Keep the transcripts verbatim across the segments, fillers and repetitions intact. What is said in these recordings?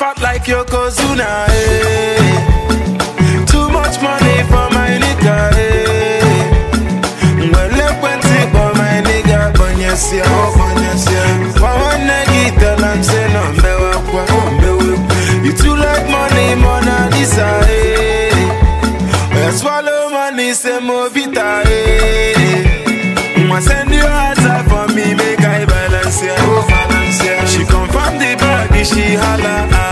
fat like Yokozuna, eh. Too much money for my nigga, eh. Well, look when see for my nigga, Bonyasia, oh Bonyasia. One nigga tell him say no, me wakwa, oh me wakwa. You too like money, Mona Lisa, eh. Well, swallow money, say Movita, eh. I send you answer for me, make I balance, yeah, oh balance, yeah. She confirm the bag, she holla, ah.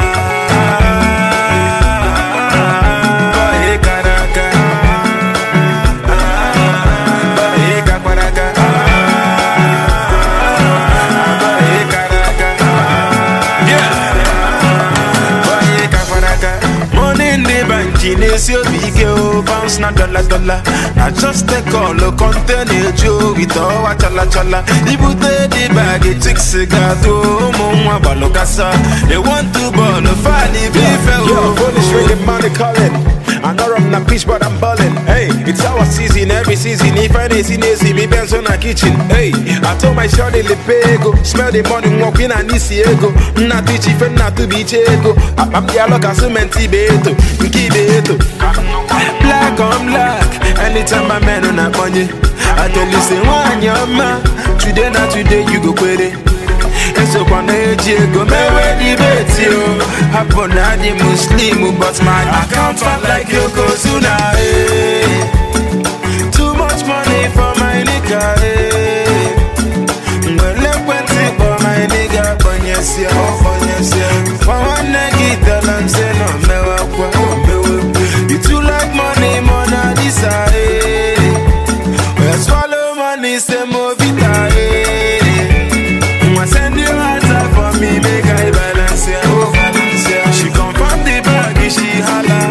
Your big girl bounce na dollar dollar. I just take all the content you with all a chala chala. The booty the bag it takes cigar to mama balokasa. They want to ball the funny beef. Yo, phone is ringing, money calling. I know I'm not peach, but I'm ballin'. Hey, it's our season, every season. If I ain't seen it, me Benz on a kitchen. Hey, I told my shorty Lepego, smell the money, walking and this ego. Not to chief and not to be chego. I'm the alloca cementi beto, kibeto. Black on black, anytime I'm man on a money. I tell you, say, one your man. Today, not today, you go quit it. And so when I go, me ready bet you. Happen I the Muslim, but my account fat like Yokozuna, eh. Too much money for my nigga, eh. Well, look when see for my nigga, Bonyasia, oh Bonyasia. One nigga tell him say no, me wakwa, oh me wakwa. You too like money, Mona Lisa, eh. Well, swallow money, say Movita, eh. I send you answer for me, make I balance, yeah, oh balance, yeah. She confirm the bag, she holla,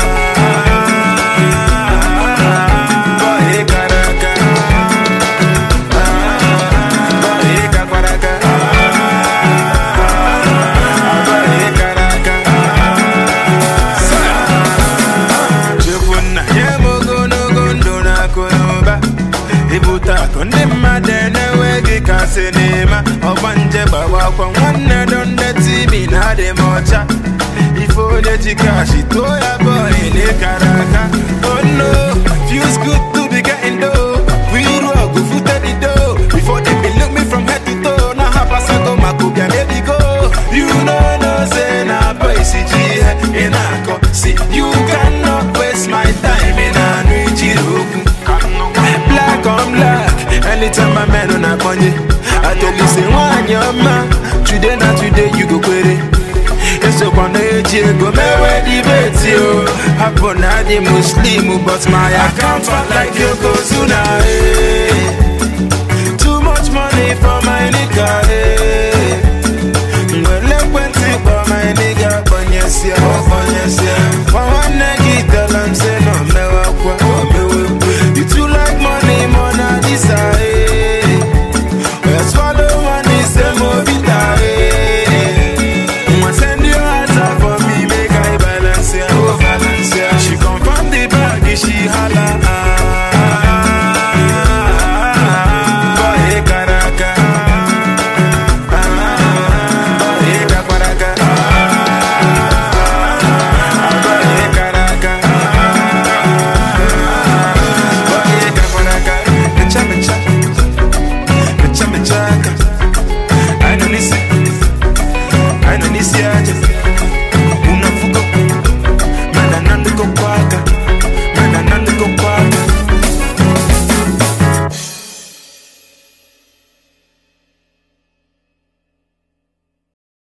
ah. Boy, karaka, ah. Boy, kakwaraka, ah. Boy, karaka, ah. Chukuna, yemogo no gondo na konoba. Ibuta konde madene wegi kasenema. Obanje bawa kwa wane donde tibi na de mocha. Ifo de chikashi toya boy ne karaka. Oh no, feels good to be getting dough. We rock go foot at the door. Before they be look me from head to toe. Na hapa sago makubia baby go. You know no say na boy C G in ako. See you cannot waste my time in a nuichiroku. Black on black, anytime I'm man on a bunny. I tell you say one your man. Today not today you go quit it. And so when I go me ready bet you. Happen I the Muslim, but my account fat like Yokozuna, eh. Too much money for my nigga, eh. Well, look when see for my nigga, Bonyasia, oh Bonyasia. One nigga tell him say no, me wakwa, oh me wakwa. You too like money, Mona Lisa, eh. Well, swallow money, say Movita, eh. I send you answer for me, make I balance, yeah, oh balance, yeah. She confirm the bag, she holla, ah. Boy, karaka, ah. Boy, kakwaraka, ah. Boy, karaka, ah. Boy, kakwaraka, mecha mecha, mecha mecha.